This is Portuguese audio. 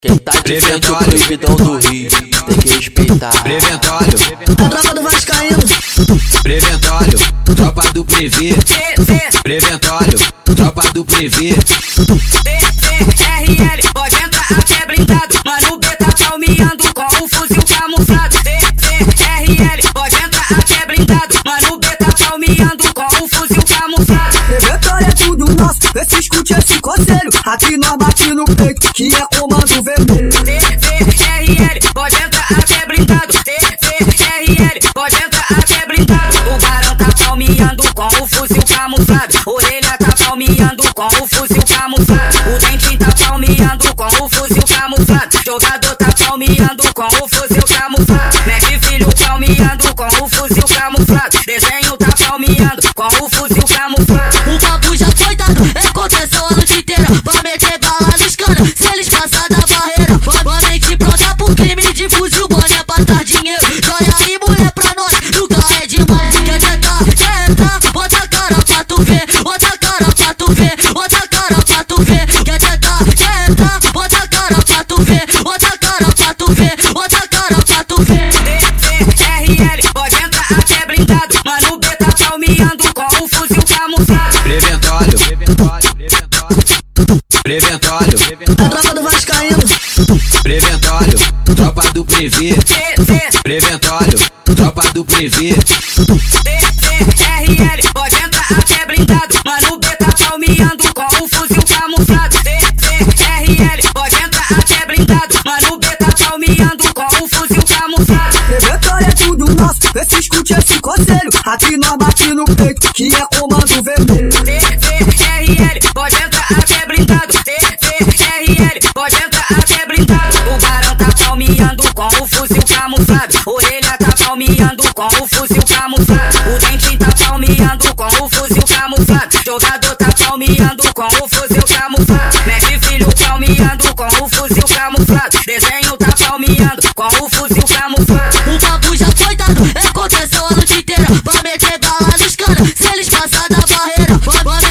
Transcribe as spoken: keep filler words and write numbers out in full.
Quem tá de frente o proibidão do Rio tem que respeitar. Preventório, a tropa do Vascaíno. Preventório, tropa do Prevê. Preventório, tropa do Prevê. R L, pode entrar até blindado. Mano, B tá calmeando com o fuzil camuflado. R L, pode entrar até blindado. Mano, B tá calmeando com o fuzil camuflado. Preventório é tudo nosso, vê se escute esse conselho. Aqui nós bate no peito, que é comando vermelho. R L, pode entrar até blindado. R L, pode entrar até blindado. O barão tá calmeando com o fuzil camuflado. Orelha tá calmeando com o fuzil camuflado. O dente tá calmeando com o fuzil camuflado. Jogador tá calmeando com o fuzil camuflado. Mestre filho calmeando com o fuzil camuflado. Desenho tá calmeando com o fuzil camuflado. O papo já foi dado, é contenção a noite inteira. Vai meter bala nos caras, se eles passar da barreira. Vai mente pronta pro crime de fuzil, boné pra dar dinheiro. Joia aí, mulher, pra nós, nunca é demais. Quer tentar, quer entrar, bota a cara pra tu ver. Bota a cara pra tu ver, bota a cara pra tu ver. Quer tentar, quer entrar, bota a cara pra tu ver. Bota a cara pra tu ver, bota a cara pra tu ver. R L, pode entrar até blindado. Mano, B tá calmeando com o fuzil camuflado. Preventório, preventório, A tropa do Vascaíno. preventório, tropa do Prevê. Preventório, tropa do Prevê. R L, pode entrar até blindado. Mano, B tá calmeando com o fuzil camuflado. R L, pode entrar até blindado. Mano, B tá calmeando com o fuzil camuflado. Preventório é tudo nosso, vê se escute esse conselho. Aqui nós bate no peito, que é comando vermelho. R L, pode entrar até blindado. R L, pode entrar até blindado. O barão tá calmeando com o fuzil camuflado. Orelha tá calmeando com o fuzil camuflado. O dente tá calmeando com o fuzil camuflado. Jogador tá calmeando com o fuzil camuflado. Mestre filho calmeando com o fuzil camuflado. Desenho tá calmeando com o fuzil camuflado. O papo já foi dado, é contenção a noite inteira. Vai meter bala nos caras, se eles passar da barreira. Vai